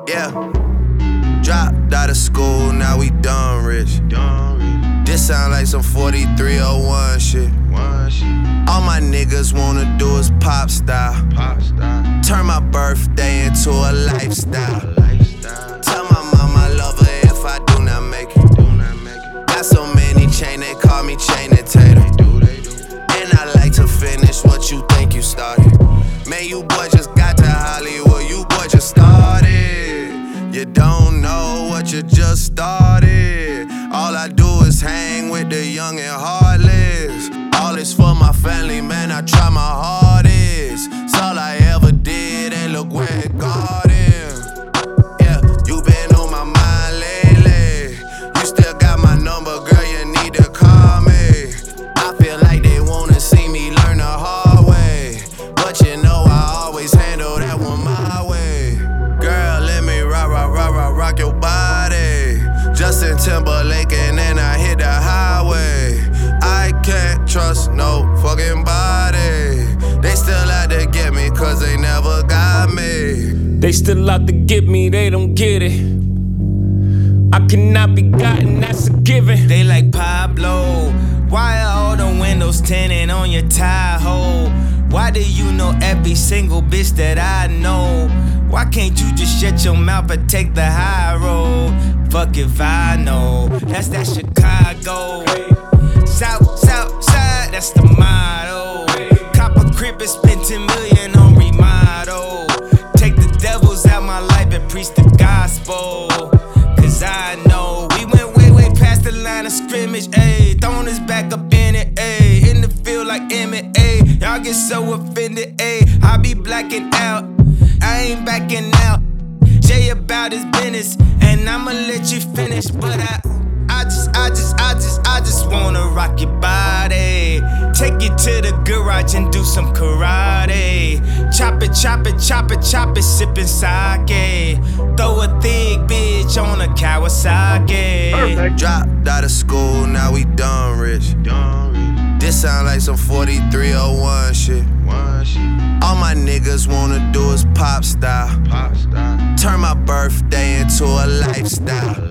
Yeah. Dropped out of school, now we done rich. This sound like some 4301 shit. All my niggas wanna do is pop style. Turn my birthday into a lifestyle. Tell my mama I love her if I do not make it. Got so many chain, they call me chain and tater. And I like to finish what you think you started. Man, you boy just got to Hollywood, you boy just started. You don't know what you just started. All I do is hang with the young and heartless. All is for my family, man, I try my hardest. It's all I ever did, and look where it got him. Yeah, you been on my mind lately. You still got my number, girl, you need to call me. I feel like they wanna see me learn the hard way, but you know I always handle that one my way. Girl, let me rock your body. Justin Timberlake and then I hit the highway. I can't trust no fucking body. They still out to get me cause they never got me. They still out to get me, they don't get it. I cannot be gotten, that's a given. They like Pablo, why are all the windows tinted on your Tahoe? Why do you know every single bitch that I know? Why can't you just shut your mouth and take the high road? Fuck if I know, that's that Chicago. South side, that's the motto. Cop a crib and spend 10 million on remodel. Take the devils out my life and preach the gospel. Cause I know we went way past the line of scrimmage, ayy. Throwing us back up in it, ayy. In the field like MMA. Y'all get so offended, ayy. I be blacking out, I ain't backing out. Jay about his business, and I'ma let you finish. But I just wanna rock your body. Take you to the garage and do some karate. Chop it, sippin' sake. Throw a thick bitch on a Kawasaki. Perfect. Dropped out of school, now we done rich. This sound like some 4301 shit. All my niggas wanna do is pop style. Turn my birthday into a lifestyle.